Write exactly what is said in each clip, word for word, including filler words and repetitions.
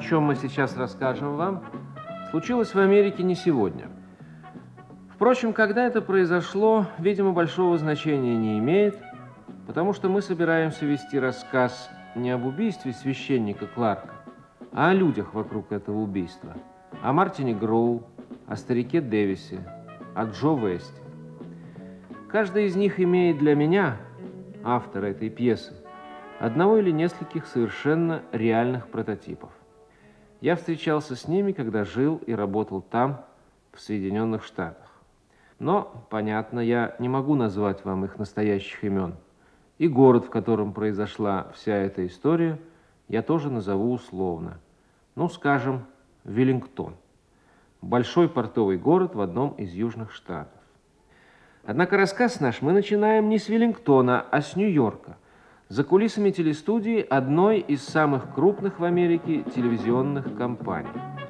чем мы сейчас расскажем вам, случилось в Америке не сегодня. Впрочем, когда это произошло, видимо, большого значения не имеет, потому что мы собираемся вести рассказ не об убийстве священника Кларка, а о людях вокруг этого убийства, о Мартине Гроу, о старике Дэвисе, о Джо Весте. Каждый из них имеет для меня, автора этой пьесы, одного или нескольких совершенно реальных прототипов. Я встречался с ними, когда жил и работал там, в Соединенных Штатах. Но, понятно, я не могу назвать вам их настоящих имен. И город, в котором произошла вся эта история, я тоже назову условно. Ну, скажем, Веллингтон. Большой портовый город в одном из южных штатов. Однако рассказ наш мы начинаем не с Веллингтона, а с Нью-Йорка, за кулисами телестудии одной из самых крупных в Америке телевизионных компаний.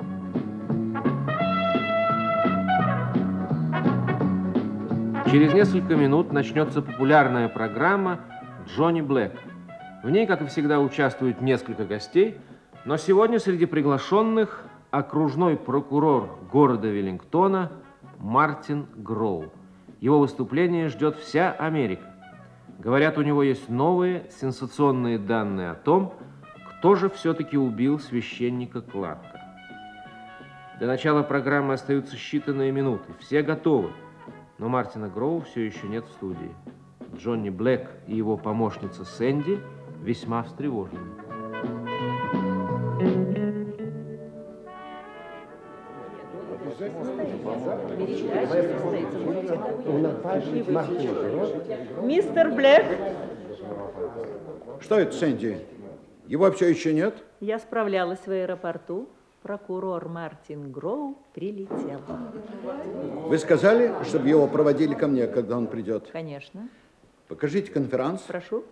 Через несколько минут начнется популярная программа «Джонни Блэк». В ней, как и всегда, участвуют несколько гостей, но сегодня среди приглашенных окружной прокурор города Веллингтона Мартин Гроу. Его выступление ждет вся Америка. Говорят, у него есть новые сенсационные данные о том, кто же все-таки убил священника Кларка. До начала программы остаются считанные минуты. Все готовы. Но Мартина Гроу все еще нет в студии. Джонни Блэк и его помощница Сэнди весьма встревожены. Мистер Блэк. Что это, Сэнди? Его все еще нет? Я справлялась в аэропорту. Прокурор Мартин Гроу прилетел. Вы сказали, чтобы его проводили ко мне, когда он придет? Конечно. Покажите конферанс. Прошу.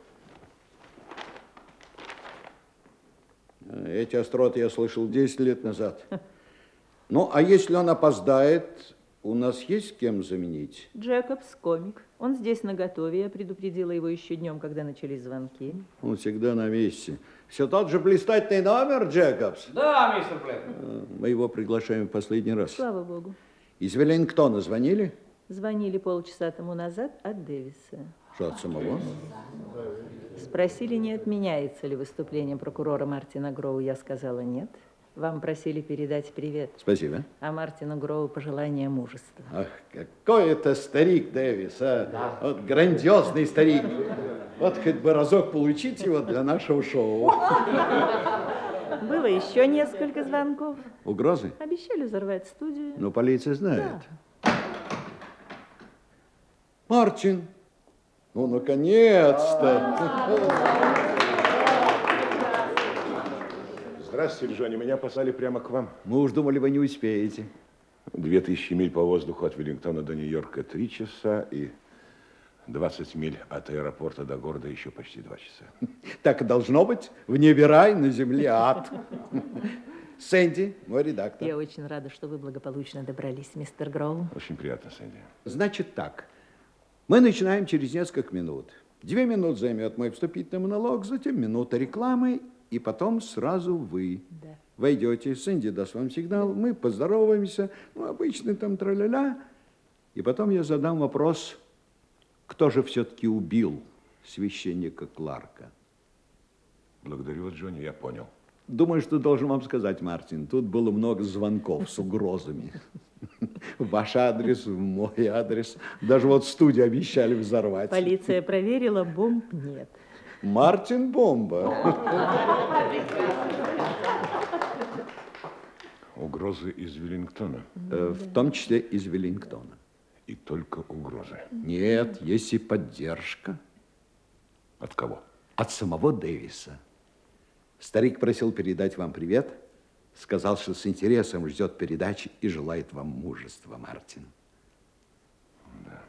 Эти остроты я слышал десять лет назад. Ну, а если он опоздает, у нас есть с кем заменить? Джекобс, комик. Он здесь наготове. Я предупредила его еще днем, когда начались звонки. Он всегда на месте. Все тот же блистательный номер, Джекобс? Да, мистер Блэк. Мы его приглашаем в последний раз. Слава богу. Из Веллингтона звонили? Звонили полчаса тому назад от Дэвиса. Что, от самого? Спросили, не отменяется ли выступление прокурора Мартина Гроу. Я сказала нет. Вам просили передать привет. Спасибо. А Мартину Гроу пожелание мужества. Ах, какой это старик Дэвис, а? Да. Вот грандиозный старик. Вот хоть бы разок получить его для нашего шоу. Было еще несколько звонков. Угрозы? Обещали взорвать студию. Ну, полиция знает. Да. Мартин, ну, наконец-то. Здравствуйте, Джонни. Меня послали прямо к вам. Мы уж думали, вы не успеете. Две тысячи миль по воздуху от Веллингтона до Нью-Йорка три часа и двадцать миль от аэропорта до города еще почти два часа. Так и должно быть. В небе рай, на земле ад. Сэнди, мой редактор. Я очень рада, что вы благополучно добрались, мистер Гроу. Очень приятно, Сэнди. Значит так. Мы начинаем через несколько минут. Две минуты займет мой вступительный монолог, затем минута рекламы, и потом сразу вы. Да. Войдете, Сэнди даст вам сигнал, мы поздороваемся, ну, обычный там тра-ля-ля, и потом я задам вопрос, кто же все-таки убил священника Кларка? Благодарю вас, Джонни, я понял. Думаю, что должен вам сказать, Мартин, тут было много звонков с угрозами. Ваш адрес, мой адрес, даже вот студию обещали взорвать. Полиция проверила, бомб нет. Мартин бомба. Угрозы из Веллингтона? В том числе из Веллингтона. И только угрозы? Нет, есть и поддержка. От кого? От самого Дэвиса. Старик просил передать вам привет. Сказал, что с интересом ждет передачи и желает вам мужества, Мартин. Да.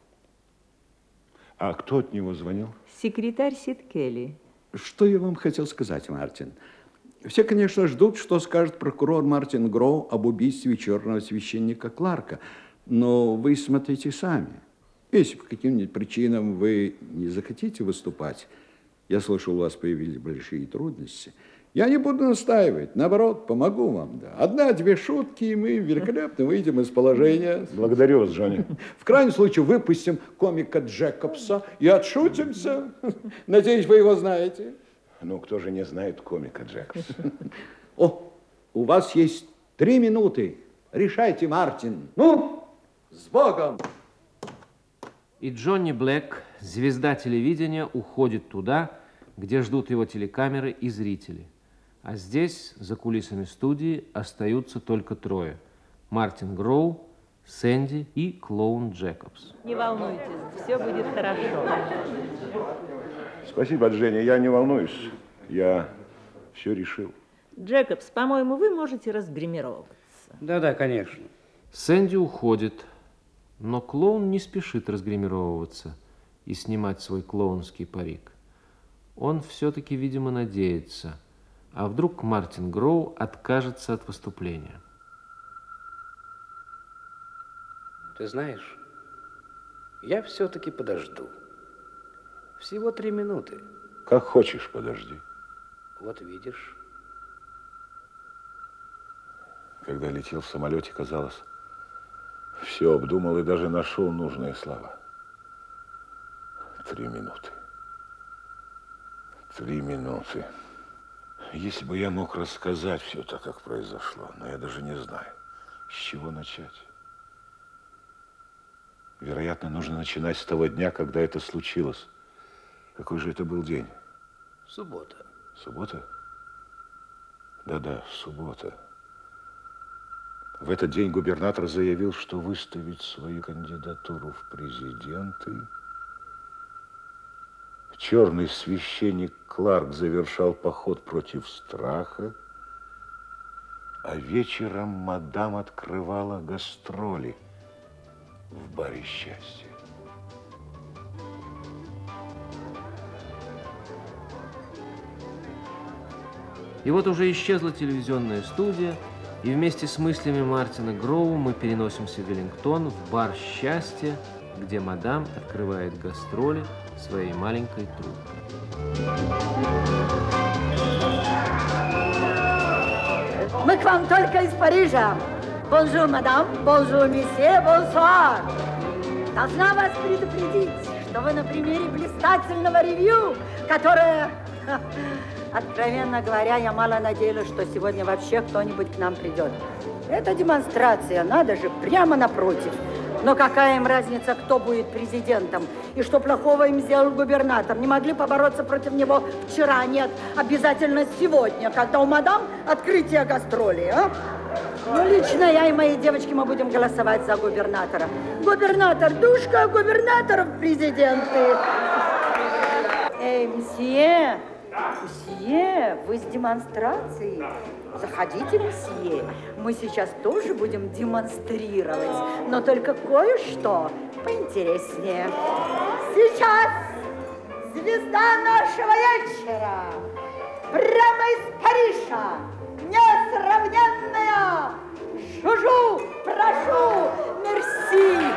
А кто от него звонил? Секретарь Сид Келли. Что я вам хотел сказать, Мартин? Все, конечно, ждут, что скажет прокурор Мартин Гроу об убийстве черного священника Кларка. Но вы смотрите сами. Если по каким-нибудь причинам вы не захотите выступать, я слышал, у вас появились большие трудности, Я не буду настаивать, наоборот, помогу вам. Да. Одна-две шутки, и мы великолепно выйдем из положения. Благодарю вас, Джонни. В крайнем случае выпустим комика Джекобса и отшутимся. Надеюсь, вы его знаете. Ну, кто же не знает комика Джекобса? О, у вас есть три минуты. Решайте, Мартин. Ну, с Богом! И Джонни Блэк, звезда телевидения, уходит туда, где ждут его телекамеры и зрители. А здесь, за кулисами студии, остаются только трое. Мартин Гроу, Сэнди и клоун Джекобс. Не волнуйтесь, все будет хорошо. Спасибо, Дженни, я не волнуюсь. Я все решил. Джекобс, по-моему, вы можете разгримировываться. Да-да, конечно. Сэнди уходит, но клоун не спешит разгримировываться и снимать свой клоунский парик. Он все-таки, видимо, надеется. А вдруг Мартин Гроу откажется от выступления? Ты знаешь, я все-таки подожду. Всего три минуты. Как хочешь, подожди. Вот видишь. Когда летел в самолете, казалось, все обдумал и даже нашел нужные слова. Три минуты. Три минуты. Если бы я мог рассказать все так, как произошло, но я даже не знаю, с чего начать. Вероятно, нужно начинать с того дня, когда это случилось. Какой же это был день? Суббота. Суббота? Да-да, суббота. В этот день губернатор заявил, что выставит свою кандидатуру в президенты. Черный священник Кларк завершал поход против страха, а вечером мадам открывала гастроли в баре «Счастье». И вот уже исчезла телевизионная студия, и вместе с мыслями Мартина Гроу мы переносимся в Веллингтон, в бар «Счастье», где мадам открывает гастроли своей маленькой труппой. Мы к вам только из Парижа. Бонжур, мадам, бонжур, месье, бонсуар. Должна вас предупредить, что вы на примере блистательного ревью, которое... Откровенно говоря, я мало надеялась, что сегодня вообще кто-нибудь к нам придет. Это демонстрация, надо же, прямо напротив. Но какая им разница, кто будет президентом? И что плохого им сделал губернатор? Не могли побороться против него вчера? Нет, обязательно сегодня, когда у мадам открытие гастролей, а? Ну, лично я и мои девочки, мы будем голосовать за губернатора. Губернатор душка, губернаторов президенты. Эй, мсье, мсье, вы с демонстрацией? Заходите, мсье. Мы сейчас тоже будем демонстрировать, но только кое-что поинтереснее. Сейчас звезда нашего вечера, прямо из Парижа, несравненная Жужу, прошу, мерси.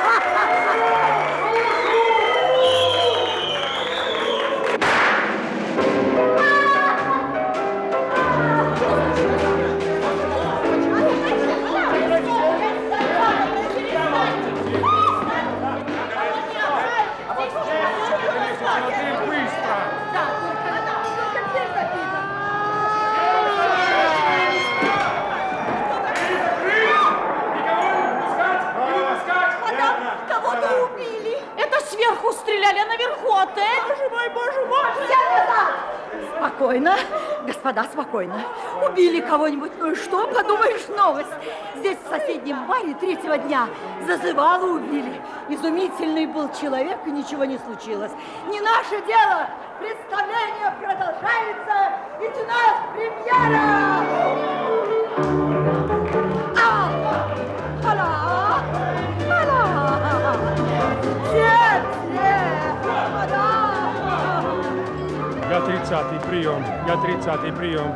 Сверху стреляли, а наверху отель. Боже мой, боже мой. Все назад. Спокойно, господа, спокойно. Убили кого-нибудь, ну и что, подумаешь, новость. Здесь в соседнем баре третьего дня зазывало убили. Изумительный был человек, и ничего не случилось. Не наше дело. Представление продолжается. Ведь у нас премьера. А! Ала! Ала! Нет, нет, господа! Я тридцатый прием, я тридцатый прием.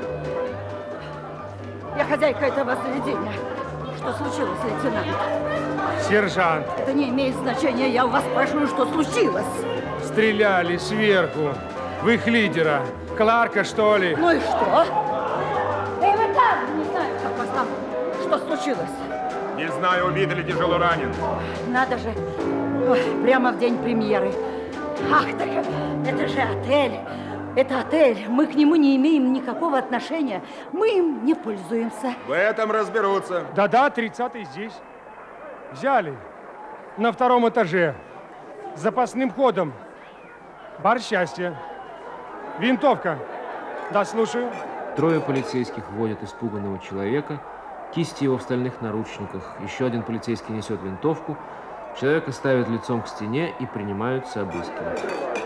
Я хозяйка этого заведения. Что случилось, лейтенант? Сержант, Это не имеет значения, я у вас спрашиваю, что случилось. стреляли сверху. в их лидера. Кларка, что ли? Ну и что? Эй, вы там! Не знаю, как вас там. Что случилось? Не знаю, убит или тяжело ранен. Надо же. Ой, прямо в день премьеры. Ах, так это же отель. Это отель. Мы к нему не имеем никакого отношения. Мы им не пользуемся. В этом разберутся. Да-да, тридцатый здесь. Взяли. На втором этаже. С запасным ходом. Бар счастья. Винтовка. Да, слушаю. Трое полицейских вводят испуганного человека, кисти его в стальных наручниках. Еще один полицейский несет винтовку. Человека ставят лицом к стене и принимаются обыскивать.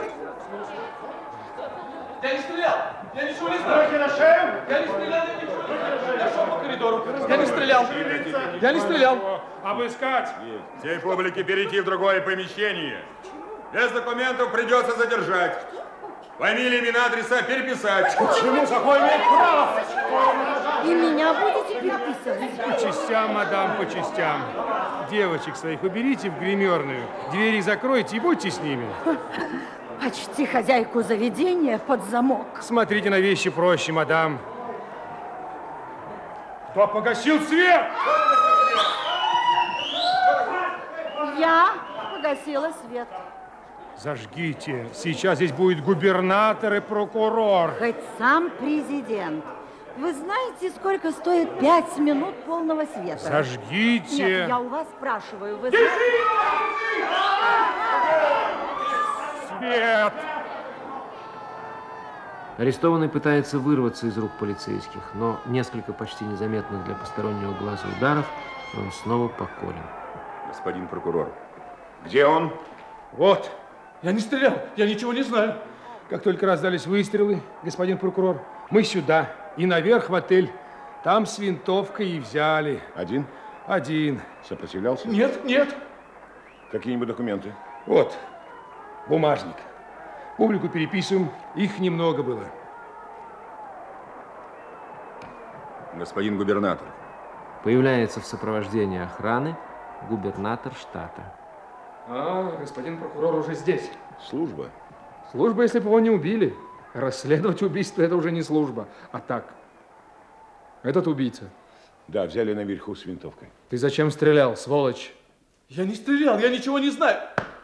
Я не стрелял! Я ничего не знаю! Руки на шею! Я не стрелял, я ничего не знаю! Я шел по коридору! Я не стрелял! Я не стрелял! Обыскать! Всей публике перейти в другое помещение. Без документов придется задержать. Фамилии, имена, адреса переписать. Почему? Какой имеет право? И меня будете переписывать? По частям, мадам, по частям. Девочек своих уберите в гримерную, двери закройте и будьте с ними. Почти хозяйку заведения под замок. Смотрите на вещи проще, мадам. Кто погасил свет? Я погасила свет. Зажгите. Сейчас здесь будет губернатор и прокурор. Хоть сам президент. Вы знаете, сколько стоит пять минут полного света? Зажгите. Нет, я у вас спрашиваю. Вы знаете... Свет. Арестованный пытается вырваться из рук полицейских, но несколько почти незаметных для постороннего глаза ударов, и он снова покорен. Господин прокурор, где он? Вот. Я не стрелял! Я ничего не знаю! Как только раздались выстрелы, господин прокурор, мы сюда и наверх в отель. Там с винтовкой и взяли. Один? Один. Сопротивлялся? Нет, нет! Какие-нибудь документы? Вот, бумажник. Публику переписываем, их немного было. Господин губернатор. Появляется в сопровождении охраны губернатор штата. А, господин прокурор уже здесь. Служба? Служба, если бы его не убили. Расследовать убийство – это уже не служба, а так. Этот убийца. Да, взяли наверху с винтовкой. Ты зачем стрелял, сволочь? Я не стрелял, я ничего не знаю!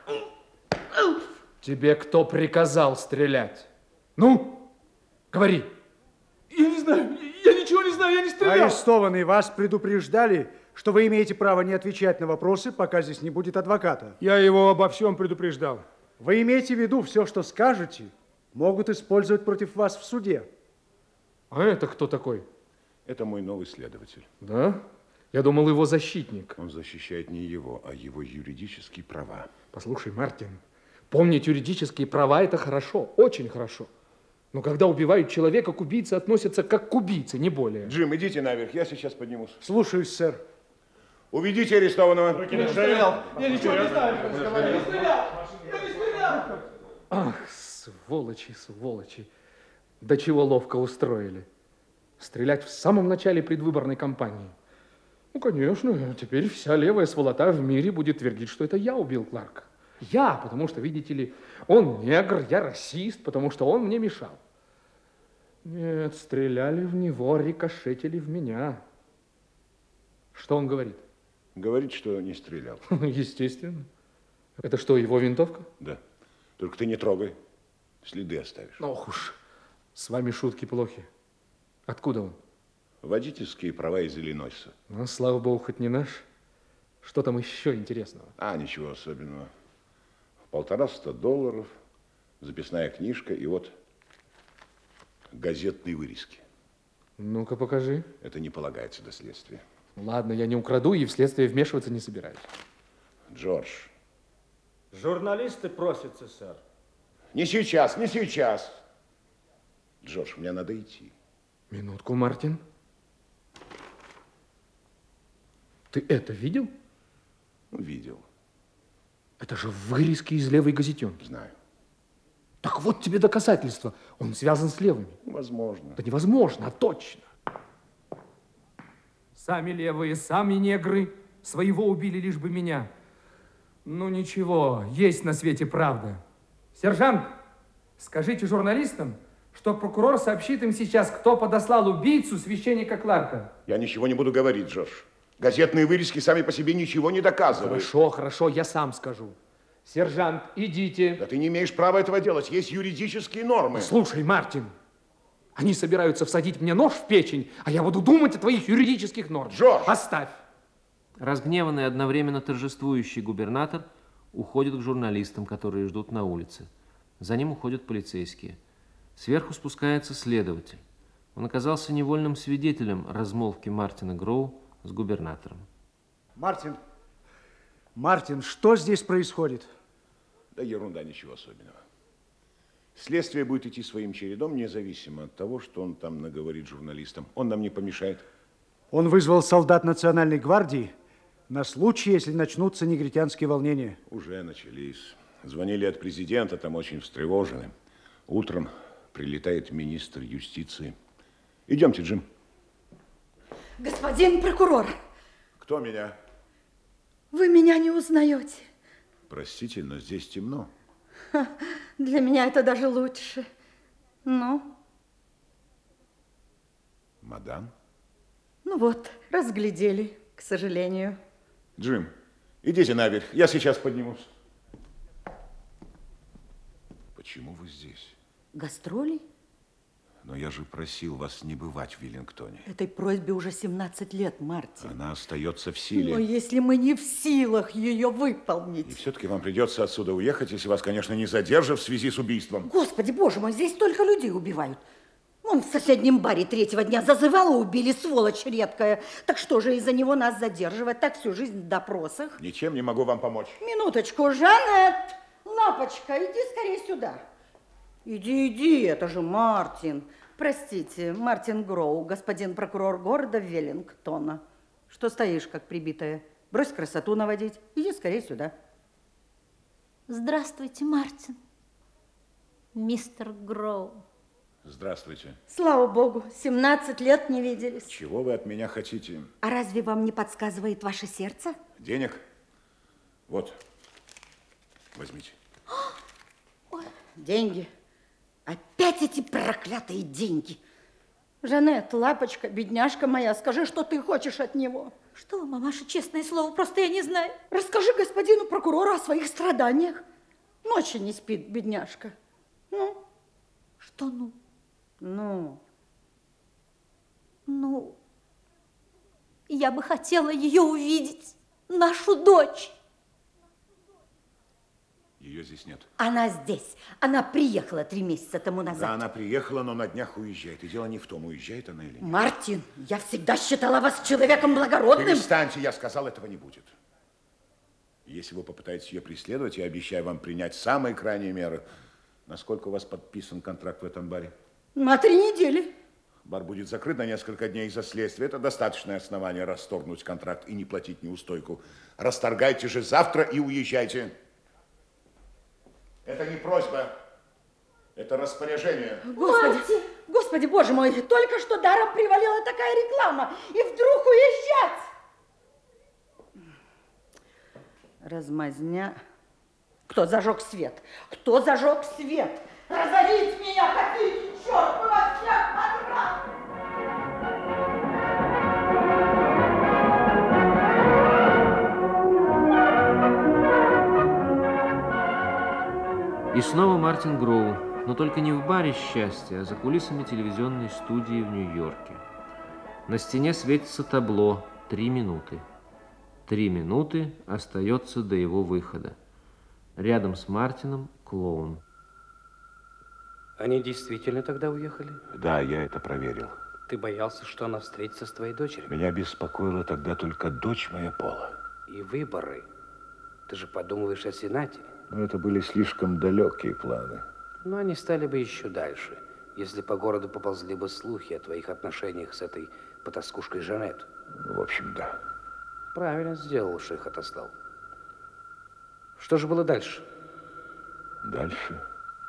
Тебе кто приказал стрелять? Ну, говори. Я не знаю, я ничего не знаю, я не стрелял! Арестованные, вас предупреждали, что вы имеете право не отвечать на вопросы, пока здесь не будет адвоката. Я его обо всем предупреждал. Вы имеете в виду, все, что скажете, могут использовать против вас в суде. А это кто такой? Это мой новый следователь. Да? Я думал, его защитник. Он защищает не его, а его юридические права. Послушай, Мартин, помнить юридические права – это хорошо, очень хорошо. Но когда убивают человека, к убийце относятся как к убийце, не более. Джим, идите наверх, я сейчас поднимусь. Слушаюсь, сэр. Уведите арестованного. Я не стрелял, я ничего не знаю! Я не стрелял! Я не стрелял! Ах, сволочи, сволочи. До чего ловко устроили. Стрелять в самом начале предвыборной кампании. Ну, конечно, теперь вся левая сволота в мире будет твердить, что это я убил Кларка. Я, потому что, видите ли, он негр, я расист, потому что он мне мешал. Нет, стреляли в него, рикошетили в меня. Что он говорит? Говорит, что не стрелял. Естественно. Это что, его винтовка? Да. Только ты не трогай. Следы оставишь. Ох уж, с вами шутки плохи. Откуда он? Водительские права из Иллинойса. Ну, слава богу, хоть не наш. Что там еще интересного? А, ничего особенного. Полтораста долларов, записная книжка и вот газетные вырезки. Ну-ка, покажи. Это не полагается до следствия. Ладно, я не украду и в следствие вмешиваться не собираюсь. Джордж. Журналисты просятся, сэр. Не сейчас, не сейчас. Джордж, мне надо идти. Минутку, Мартин. Ты это видел? Ну, видел. Это же вырезки из левой газетенки. Знаю. Так вот тебе доказательство. Он связан с левыми. Возможно. Да невозможно, а точно. Сами левые, сами негры. Своего убили лишь бы меня. Ну ничего, есть на свете правда. Сержант, Скажите журналистам, что прокурор сообщит им сейчас, кто подослал убийцу священника Кларка. Я ничего не буду говорить, Джордж. Газетные вырезки сами по себе ничего не доказывают. Хорошо, хорошо, я сам скажу. Сержант, идите. Да ты не имеешь права этого делать. Есть юридические нормы. Слушай, Мартин, они собираются всадить мне нож в печень, а я буду думать о твоих юридических нормах. Джордж! Оставь. Разгневанный, одновременно торжествующий губернатор уходит к журналистам, которые ждут на улице. За ним уходят полицейские. Сверху спускается следователь. Он оказался невольным свидетелем размолвки Мартина Гроу с губернатором. Мартин, Мартин, что здесь происходит? Да ерунда, ничего особенного. Следствие будет идти своим чередом, независимо от того, что он там наговорит журналистам. Он нам не помешает. Он вызвал солдат Национальной гвардии на случай, если начнутся негритянские волнения. Уже начались. Звонили от президента, там очень встревожены. Утром прилетает министр юстиции. Идемте, Джим. Господин прокурор, Кто меня? вы меня не узнаете. Простите, но здесь темно. Ха, для меня это даже лучше. Ну? Мадам? Ну вот, разглядели, к сожалению. Джим, идите наверх, я сейчас поднимусь. Почему вы здесь? Гастроли? Но я же просил вас не бывать в Виллингтоне. Этой просьбе уже семнадцать лет, Мартин. Она остается в силе. Но если мы не в силах ее выполнить... И все-таки вам придется отсюда уехать, если вас, конечно, не задержат в связи с убийством. Господи, боже мой, здесь столько людей убивают. Вон в соседнем баре третьего дня зазывало, убили, сволочь редкая. Так что же из-за него нас задерживать? Так всю жизнь в допросах? Ничем не могу вам помочь. Минуточку, Жанет, лапочка, иди скорее сюда. Иди, иди, это же Мартин. Простите, Мартин Гроу, господин прокурор города Веллингтона. Что стоишь, как прибитая? Брось красоту наводить. Иди скорее сюда. Здравствуйте, Мартин. Мистер Гроу. Здравствуйте. Слава богу, семнадцать лет не виделись. Чего вы от меня хотите? А разве вам не подсказывает ваше сердце? Денег? Вот. Возьмите. Деньги. Опять эти проклятые деньги. Жанет, лапочка, бедняжка моя, скажи, что ты хочешь от него. Что вы, мамаша, честное слово, просто я не знаю. Расскажи господину прокурору о своих страданиях. Ночи не спит, бедняжка. Ну? Что ну? Ну? Ну, я бы хотела ее увидеть, нашу дочь. Ее здесь нет. Она здесь. Она приехала три месяца тому назад. Да, она приехала, но на днях уезжает. И дело не в том, уезжает она или нет. Мартин, я всегда считала вас человеком благородным. Перестаньте, я сказал, этого не будет. Если вы попытаетесь ее преследовать, я обещаю вам принять самые крайние меры. Насколько у вас подписан контракт в этом баре? На три недели. Бар будет закрыт на несколько дней из-за следствия. Это достаточное основание расторгнуть контракт и не платить неустойку. Расторгайте же завтра и уезжайте. Это не просьба, это распоряжение. Господи, Господи, боже мой, только что даром привалила такая реклама, и вдруг уезжать. Размазня. Кто зажег свет? Кто зажег свет? Разорить меня, хотите, черт, мы вас всех подрал! И снова Мартин Гроу, но только не в баре счастья, а за кулисами телевизионной студии в Нью-Йорке. На стене светится табло «Три минуты». Три минуты остается до его выхода. Рядом с Мартином клоун. Они действительно тогда уехали? Да, я это проверил. Ты боялся, что она встретится с твоей дочерью? Меня беспокоила тогда только дочь моя Пола. И выборы. Ты же подумываешь о Сенате. Но это были слишком далекие планы. Но они стали бы еще дальше, если по городу поползли бы слухи о твоих отношениях с этой потаскушкой Жанет. В общем, да. Правильно сделал, что их отослал. Что же было дальше? Дальше?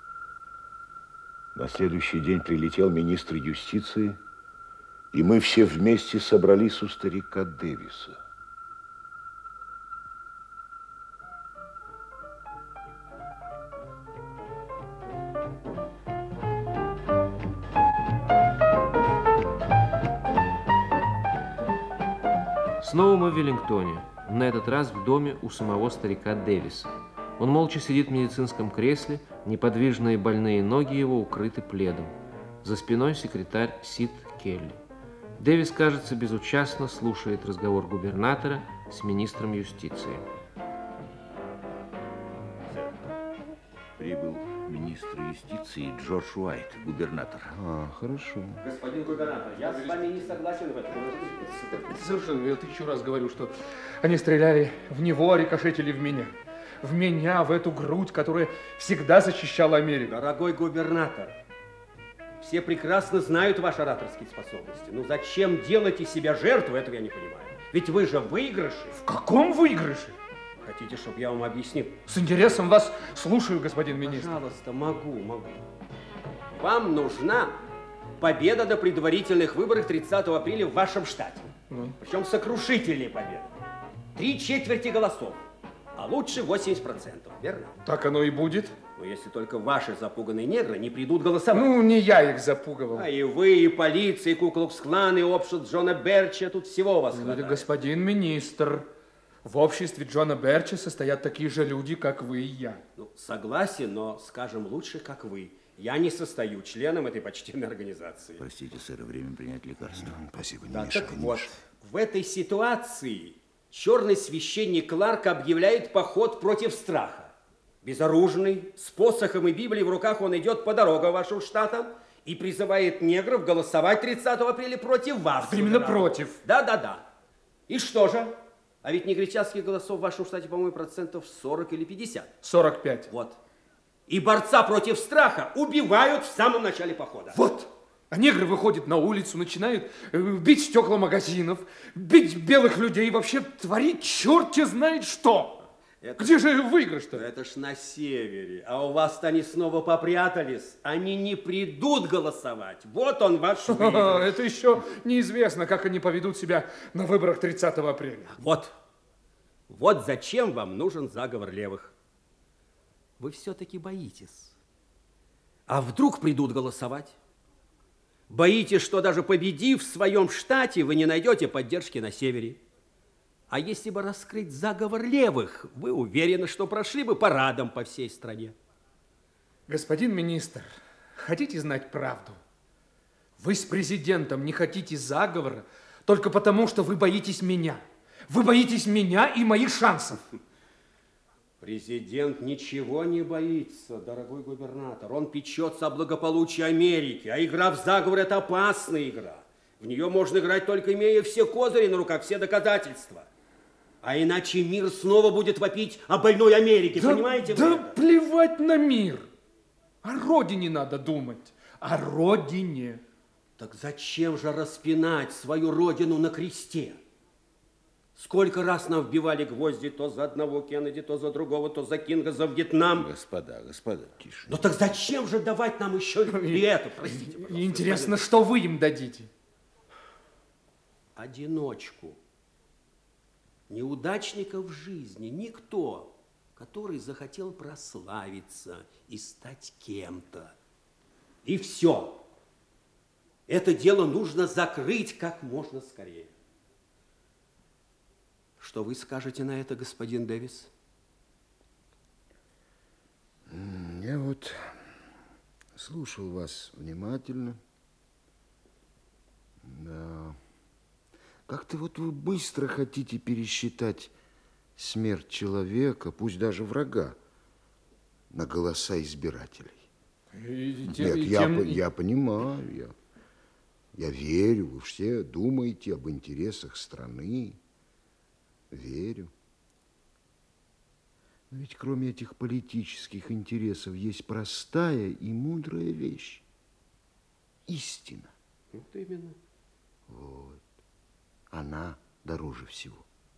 На следующий день прилетел министр юстиции, и мы все вместе собрались у старика Дэвиса. Снова мы в Веллингтоне, на этот раз в доме у самого старика Дэвиса. Он молча сидит в медицинском кресле, неподвижные больные ноги его укрыты пледом. За спиной секретарь Сид Келли. Дэвис, кажется, безучастно слушает разговор губернатора с министром юстиции. Прибыл министр юстиции Джордж Уайт, губернатор. А, хорошо. Господин губернатор, я с вами не согласен в этом. Это совершенно, я тысячу раз говорю, что они стреляли в него, а рикошетили в меня. В меня, в эту грудь, которая всегда защищала Америку. Дорогой губернатор, все прекрасно знают ваши ораторские способности. Ну зачем делать из себя жертву, этого я не понимаю. Ведь вы же в выигрыше. В каком выигрыше? Хотите, чтобы я вам объяснил? С интересом вас слушаю, господин министр. Пожалуйста, могу, могу. Вам нужна победа на предварительных выборах тридцатого апреля в вашем штате. Ну. Причем сокрушительная победа. Три четверти голосов, а лучше восемьдесят процентов, верно? Так оно и будет. Но если только ваши запуганные негры не придут голосовать. Ну, не я их запугивал. А и вы, и полиция, и Ку-Клукс-клан, и общество Джона Берча, тут всего у вас хватает. Господин министр, в обществе Джона Берча состоят такие же люди, как вы и я. Ну, согласен, но, скажем, лучше, как вы. Я не состою членом этой почтенной организации. Простите, сэр, время принять лекарство. Спасибо, не Да, мешай, так не вот, мешай. в этой ситуации черный священник Кларк объявляет поход против страха. Безоружный, с посохом и Библией в руках он идет по дорогам вашего штата и призывает негров голосовать тридцатого апреля против вас. Именно генерал. против. Да-да-да. И что же? А ведь негритянских голосов в вашем штате, по-моему, процентов сорок или пятьдесят. сорок пять. Вот. И борца против страха убивают в самом начале похода. Вот. А негры выходят на улицу, начинают э, бить стекла магазинов, бить белых людей, вообще творить черти знает что. Это Где ж, же выигрыш-то? Это ж на севере. А у вас-то они снова попрятались. Они не придут голосовать. Вот он ваш выигрыш. Это еще неизвестно, как они поведут себя на выборах тридцатого апреля. Вот. Вот зачем вам нужен заговор левых. Вы все-таки боитесь. А вдруг придут голосовать? Боитесь, что даже победив в своем штате, вы не найдете поддержки на севере. А если бы раскрыть заговор левых, вы уверены, что прошли бы парадом по всей стране. Господин министр, хотите знать правду? Вы с президентом не хотите заговора только потому, что вы боитесь меня. Вы боитесь меня и моих шансов. Президент ничего не боится, дорогой губернатор. Он печется о благополучии Америки. А игра в заговор – это опасная игра. В нее можно играть только имея все козыри на руках, все доказательства. А иначе мир снова будет вопить о больной Америке, Да, понимаете? да вы? плевать на мир. О родине надо думать. О родине. Так зачем же распинать свою родину на кресте? Сколько раз нам вбивали гвозди то за одного Кеннеди, то за другого, то за Кинга, за Вьетнам. Господа, господа, тише. Ну так зачем же давать нам еще и это? Простите, пожалуйста, Интересно, господин. что вы им дадите? Одиночку. Неудачника в жизни. Никто, который захотел прославиться и стать кем-то. И все. Это дело нужно закрыть как можно скорее. Что вы скажете на это, господин Дэвис? Я вот слушал вас внимательно. Да. Как-то вот вы быстро хотите пересчитать смерть человека, пусть даже врага, на голоса избирателей. И тем- Нет, и я, тем- по- я понимаю, я, я верю, вы все думаете об интересах страны. Верю. Но ведь кроме этих политических интересов есть простая и мудрая вещь. Истина. Вот именно. Вот. Она дороже всего.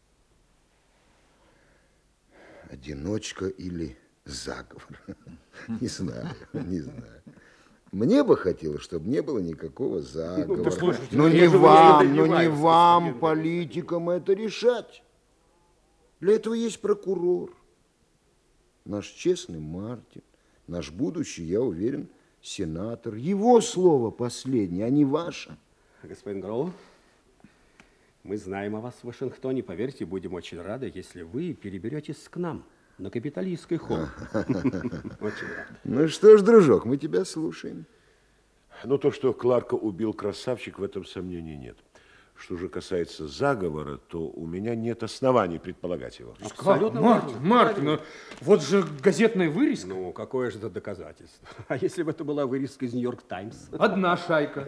Одиночка или заговор? Не знаю, не знаю. Мне бы хотелось, чтобы не было никакого заговора. послушайте, Но я не же вас вам, не но не добиваюсь, вам, господин политикам, это решать. Для этого есть прокурор. Наш честный Мартин, наш будущий, я уверен, сенатор. Его слово последнее, а не ваше. Господин Гроу, Мы знаем о вас в Вашингтоне. Поверьте, будем очень рады, если вы переберетесь к нам на Капитолийский холм. Очень рады. Ну что ж, дружок, мы тебя слушаем. Ну, то, что Кларка убил красавчик, в этом сомнений нет. Что же касается заговора, то у меня нет оснований предполагать его. Абсолютно. Мартин, Мартин, ну, вот же газетная вырезка. Ну, какое же это доказательство? А если бы это была вырезка из Нью-Йорк Таймс? Одна шайка.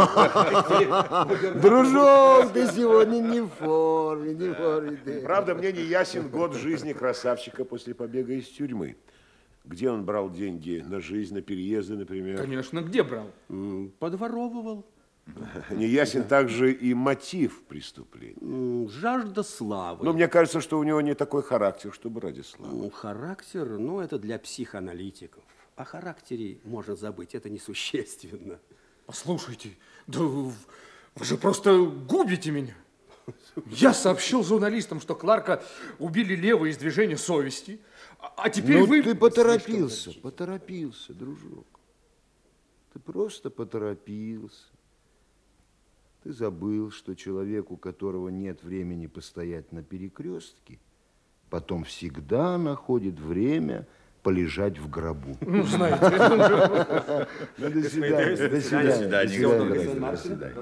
Дружок, ты сегодня не в форме, не в форме. Правда, мне не ясен год жизни красавчика после побега из тюрьмы. Где он брал деньги на жизнь, на переезды, например? Конечно, где брал? Подворовывал. Не ясен также и мотив преступления. Жажда славы. Но мне кажется, что у него не такой характер, чтобы ради славы. Ну, характер, ну, это для психоаналитиков. О характере можно забыть, это несущественно. Послушайте, да вы же просто губите меня. Я сообщил журналистам, что Кларка убили левые из движения совести, а теперь ну, вы... ты поторопился, поторопился, дружок. Ты просто поторопился. Ты забыл, что человек, у которого нет времени постоять на перекрестке, потом всегда находит время полежать в гробу. Ну, знаете. До свидания. До свидания. До свидания.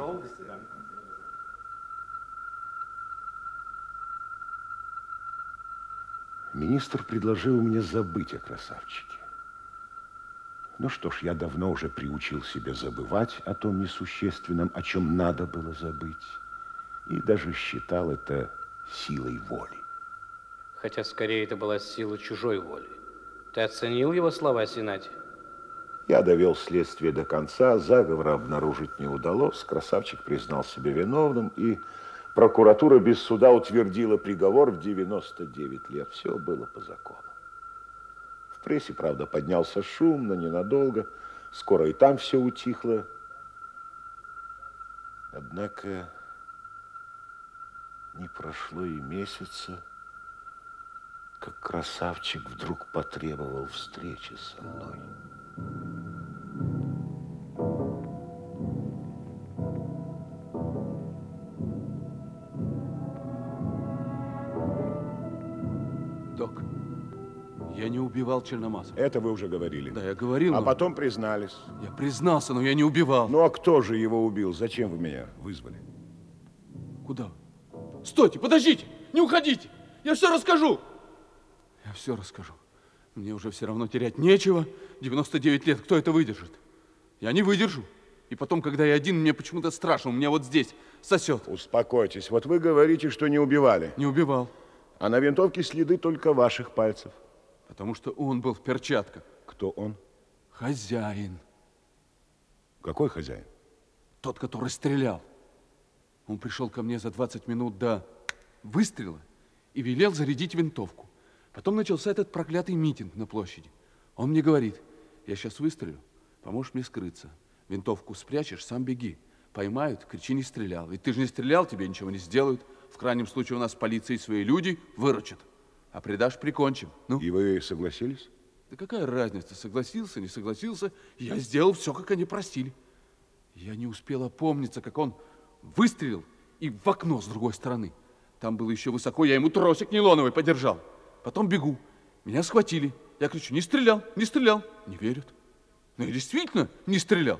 Министр предложил мне забыть о красавчике. Ну что ж, я давно уже приучил себя забывать о том несущественном, о чем надо было забыть. И даже считал это силой воли. Хотя скорее это была сила чужой воли. Ты оценил его слова, Сенате? Я довел следствие до конца, заговора обнаружить не удалось. Красавчик признал себя виновным, и прокуратура без суда утвердила приговор в девяносто девять лет. Все было по закону. В прессе, правда, поднялся шум, но ненадолго. Скоро и там все утихло. Однако не прошло и месяца, как красавчик вдруг потребовал встречи со мной. Док, я не убивал Черномазова. Это вы уже говорили. Да, я говорил. А но... потом признались. Я признался, но я не убивал. Ну, а кто же его убил? Зачем вы меня вызвали? Куда? Стойте, подождите, не уходите. Я все расскажу. Я все расскажу. Мне уже все равно терять нечего. девяносто девять лет, кто это выдержит? Я не выдержу. И потом, когда я один, мне почему-то страшно. У меня вот здесь сосет. Успокойтесь. Вот вы говорите, что не убивали. Не убивал. А на винтовке следы только ваших пальцев. Потому что он был в перчатках. Кто он? Хозяин. Какой хозяин? Тот, который стрелял. Он пришел ко мне за двадцать минут до выстрела и велел зарядить винтовку. Потом начался этот проклятый митинг на площади. Он мне говорит: я сейчас выстрелю, поможешь мне скрыться. Винтовку спрячешь, сам беги. Поймают, кричи: не стрелял. Ведь ты же не стрелял, тебе ничего не сделают. В крайнем случае у нас в полиции свои люди, выручат. А предашь, прикончим. Ну? И вы согласились? Да какая разница, согласился, не согласился. Я сделал все, как они просили. Я не успел опомниться, как он выстрелил и в окно с другой стороны. Там было еще высоко, я ему тросик нейлоновый подержал. Потом бегу. Меня схватили. Я кричу: не стрелял, не стрелял. Не верят. Но я действительно не стрелял.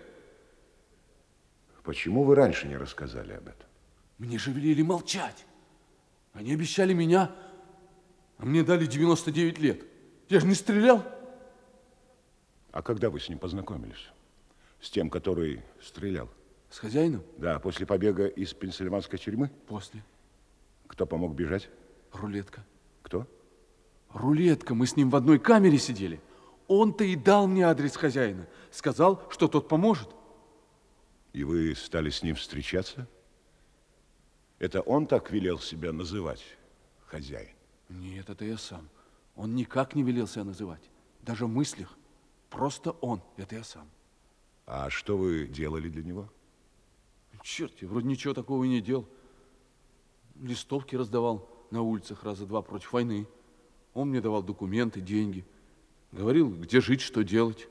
Почему вы раньше не рассказали об этом? Мне же велели молчать. Они обещали меня, а мне дали девяносто девять лет. Я же не стрелял. А когда вы с ним познакомились? С тем, который стрелял? С хозяином? Да, после побега из пенсильванской тюрьмы? После. Кто помог бежать? Рулетка. Кто? Рулетка. Мы с ним в одной камере сидели. Он-то и дал мне адрес хозяина. Сказал, что тот поможет. И вы стали с ним встречаться? Это он так велел себя называть, хозяин? Нет, это я сам. Он никак не велел себя называть. Даже в мыслях. Просто он. Это я сам. А что вы делали для него? Черт, я вроде ничего такого и не делал. Листовки раздавал на улицах раза два против войны. Он мне давал документы, деньги. Говорил, где жить, что делать.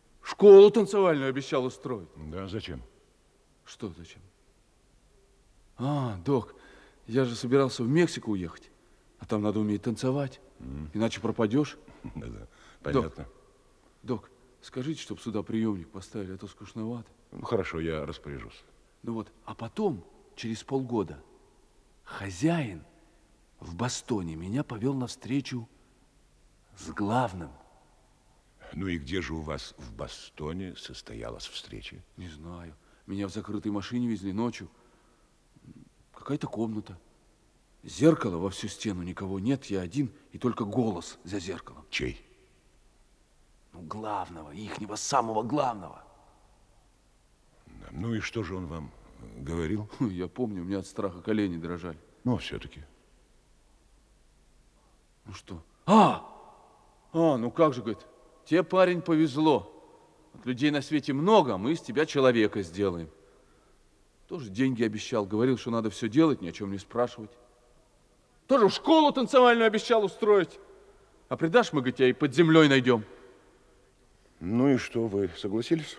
Школу танцевальную обещал устроить. Да, зачем? Что зачем? А, док, я же собирался в Мексику уехать, а там надо уметь танцевать, mm. иначе пропадешь. Да-да, понятно. Док, док, скажите, чтоб сюда приемник поставили, а то скучновато. Ну, хорошо, я распоряжусь. Ну вот, а потом, через полгода, хозяин в Бостоне меня повел навстречу с главным. Ну и где же у вас в Бостоне состоялась встреча? Не знаю. Меня в закрытой машине везли ночью. Какая-то комната. Зеркало во всю стену, никого нет, я один, и только голос за зеркалом. Чей? Ну, главного, ихнего самого главного. Ну и что же он вам говорил? Я помню, у меня от страха колени дрожали. Ну, все-таки. Ну что? А! А, ну как же, говорит, тебе, парень, повезло. Вот людей на свете много, а мы из тебя человека сделаем. Тоже деньги обещал, говорил, что надо все делать, ни о чем не спрашивать. Тоже в школу танцевальную обещал устроить. А предашь, мы, говорит, тебя и под землей найдем. Ну и что, вы согласились?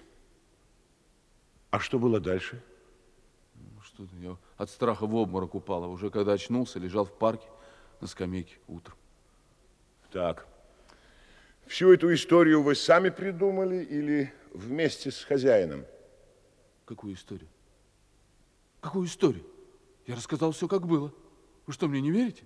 А что было дальше? Ну, что я от страха в обморок упал, а уже когда очнулся, лежал в парке на скамейке утром. Так, всю эту историю вы сами придумали или вместе с хозяином? Какую историю? Какую историю? Я рассказал все, как было. Вы что, мне не верите?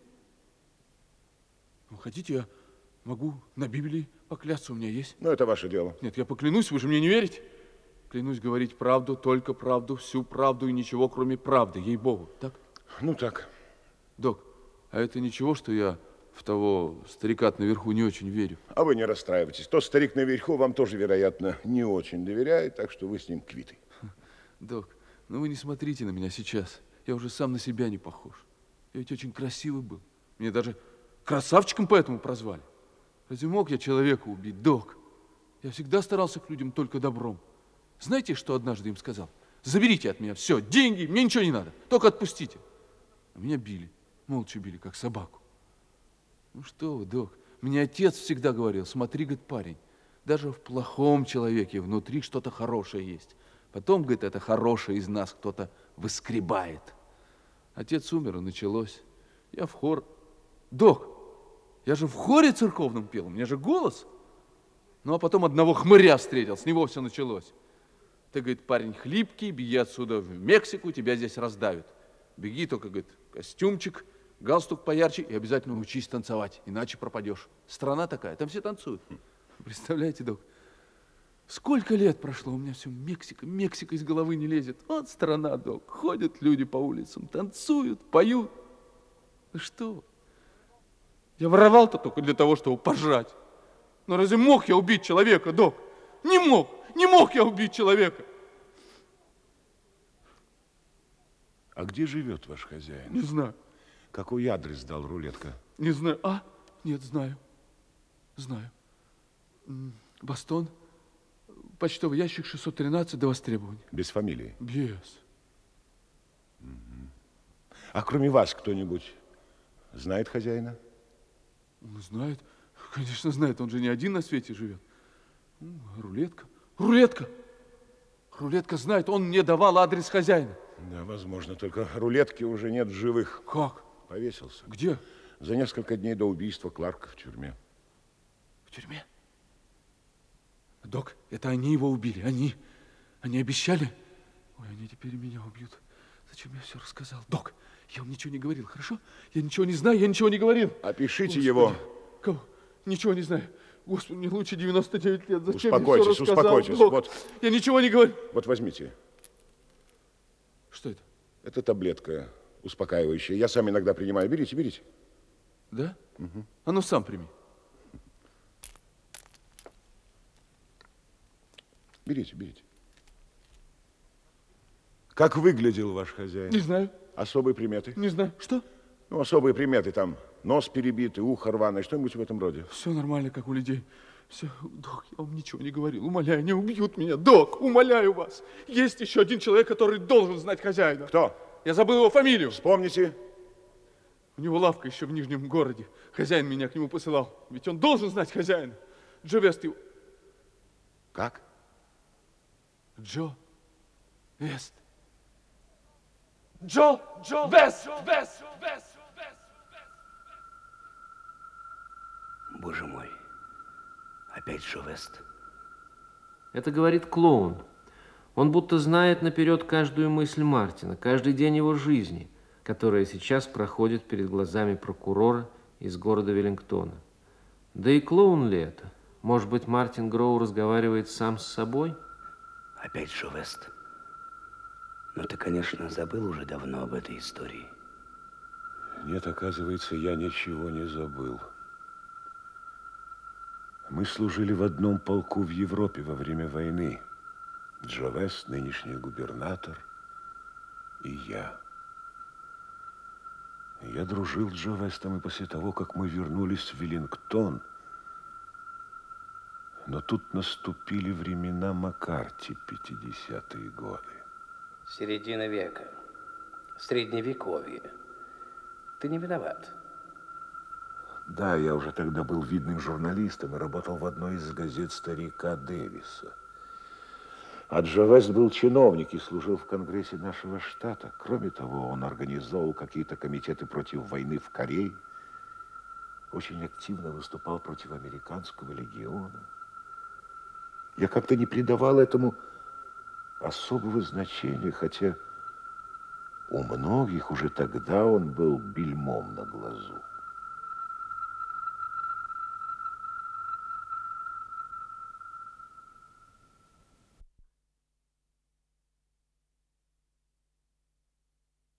Ну, хотите, я могу на Библии поклясться, у меня есть. Ну, это ваше дело. Нет, я поклянусь, вы же мне не верите. Клянусь говорить правду, только правду, всю правду и ничего, кроме правды, ей-богу. Так? Ну, так. Док, а это ничего, что я в того старика наверху не очень верю? А вы не расстраивайтесь. Тот старик наверху вам тоже, вероятно, не очень доверяет, так что вы с ним квиты. Док, ну вы не смотрите на меня сейчас. Я уже сам на себя не похож. Я ведь очень красивый был. Меня даже красавчиком поэтому прозвали. Разве мог я человека убить, док? Я всегда старался к людям только добром. Знаете, что однажды им сказал? Заберите от меня все, деньги, мне ничего не надо, только отпустите. А меня били, молча били, как собаку. Ну что вы, док, мне отец всегда говорил, смотри, говорит, парень, даже в плохом человеке внутри что-то хорошее есть. Потом, говорит, это хорошее из нас кто-то выскребает. Отец умер, и началось. Я в хор. Док, я же в хоре церковном пел, у меня же голос. Ну, а потом одного хмыря встретил, с него все началось. Ты, говорит, парень хлипкий, беги отсюда в Мексику, тебя здесь раздавят. Беги только, говорит, костюмчик, галстук поярче и обязательно учись танцевать, иначе пропадешь. Страна такая, там все танцуют. Представляете, док? Сколько лет прошло, у меня все Мексика, Мексика из головы не лезет. Вот страна, док, ходят люди по улицам, танцуют, поют. Ну что? Я воровал-то только для того, чтобы пожрать. Но разве мог я убить человека, док? Не мог, не мог я убить человека. А где живет ваш хозяин? Не знаю. Какой адрес дал рулетка? Не знаю. А? Нет, знаю. Знаю. Бостон. Почтовый ящик шестьсот тринадцать до востребования. Без фамилии? Без. Угу. А кроме вас кто-нибудь знает хозяина? Он знает. Конечно, знает. Он же не один на свете живет. Рулетка. Рулетка. Рулетка знает. Он мне давал адрес хозяина. Да, возможно. Только рулетки уже нет в живых. Как? Повесился. Где? За несколько дней до убийства Кларка в тюрьме. В тюрьме? Док, это они его убили. Они. Они обещали. Ой, они теперь меня убьют. Зачем я все рассказал? Док, я вам ничего не говорил, хорошо? Я ничего не знаю, я ничего не говорил. Опишите Господи. его. Кого? Ничего не знаю. Господи, мне лучше девяносто девять лет. Зачем успокойтесь, я все рассказал? успокойтесь. Док, вот. Я ничего не говорю. Вот возьмите. Что это? Это таблетка успокаивающая. Я сам иногда принимаю. Берите, берите. Да? Угу. А ну сам прими. Берите, берите. Как выглядел ваш хозяин? Не знаю. Особые приметы? Не знаю. Что? Ну, особые приметы. Там нос перебитый, ухо рваное, что-нибудь в этом роде. Все нормально, как у людей. Все, док, я вам ничего не говорил. Умоляю, не убьют меня. Док, умоляю вас. Есть еще один человек, который должен знать хозяина. Кто? Я забыл его фамилию. Вспомните. У него лавка еще в Нижнем городе. Хозяин меня к нему посылал. Ведь он должен знать хозяина. Джо Вест его... Как? Джо Вест. Джо, Джо, Вес, Вес, Вес. Боже мой, опять Джо Вест. Это говорит клоун. Он будто знает наперед каждую мысль Мартина, каждый день его жизни, которая сейчас проходит перед глазами прокурора из города Веллингтона. Да и клоун ли это? Может быть, Мартин Гроу разговаривает сам с собой? Опять Джо Вест. Но ты, конечно, забыл уже давно об этой истории. Нет, оказывается, я ничего не забыл. Мы служили в одном полку в Европе во время войны. Джо Вест, нынешний губернатор, и я. Я дружил с Джо Вестом и после того, как мы вернулись в Веллингтон. Но тут наступили времена Маккарти, пятидесятые годы. Середина века, средневековье. Ты не виноват. Да, я уже тогда был видным журналистом и работал в одной из газет старика Дэвиса. А Джо Вест был чиновник и служил в Конгрессе нашего штата. Кроме того, он организовал какие-то комитеты против войны в Корее, очень активно выступал против американского легиона. Я как-то не придавал этому особого значения, хотя у многих уже тогда он был бельмом на глазу.